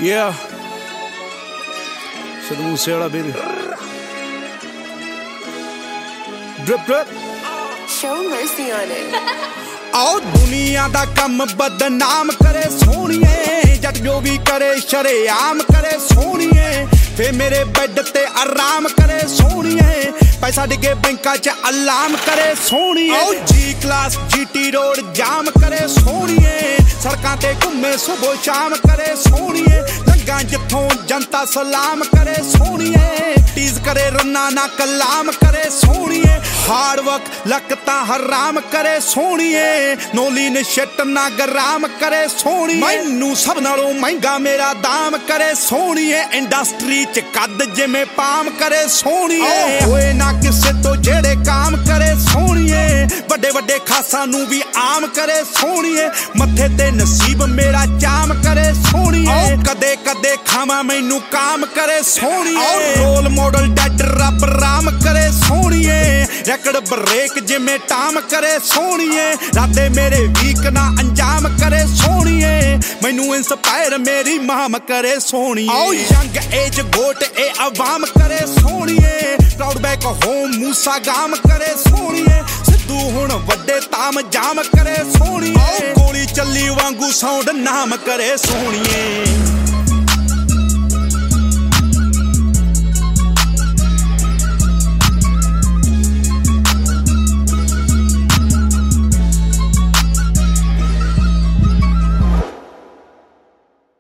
Yeah. Sidhu Moosewala, baby. Drip, drip. Show mercy on it. आओ दुनिया दा कम बदनाम करे सोनिए, जट जो भी करे शरेआम करे सोनिए, फे मेरे बेड ते आराम करे सोनिए, पैसा डिगे बैंका च अलाम करे सोनिए, जी क्लास जीटी रोड जाम करे सोनिए, सड़कां ते घूमे सुबह शाम करे सोनिए, लंगा जिथों जनता सलाम करे सोनिए, टीज करे रन्ना ना कलाम करे सोनिए, हार्ड वर्क लकता हराम करे सोनिए, नोली ने शिट ना गराम करे सोनिए, मैनू सब नालों महंगा मेरा दाम करे सोनिए, इंडस्ट्री च कद जिमें पाम करे सोनिए, होए ना किसे तो जेड़े काम करे सोनिए, बड़े बड़े खासा नू भी आम करे सोनिए, मथे ते नसीब मेरा जाम करे सोनिए, कदे कदे खावा मैनू काम करे सोनिए, रोल मॉडल डैड रब राम करे सोनिए, रकड़ ब्रेक जिमें टाम करे सोनिए, राते मेरे वीक ना अंजाम करे सोनिए, मैनू इंस्पायर मेरी माम करे सोनिए, यंग एज गोट ए अवाम करे सोनिए, प्राउड बैक होम मूसा गाम करे सोनिए, सिद्धू हुण वड्डे ताम जाम करे सोनिए, गोली चली वांगू साउंड नाम करे सोनिए।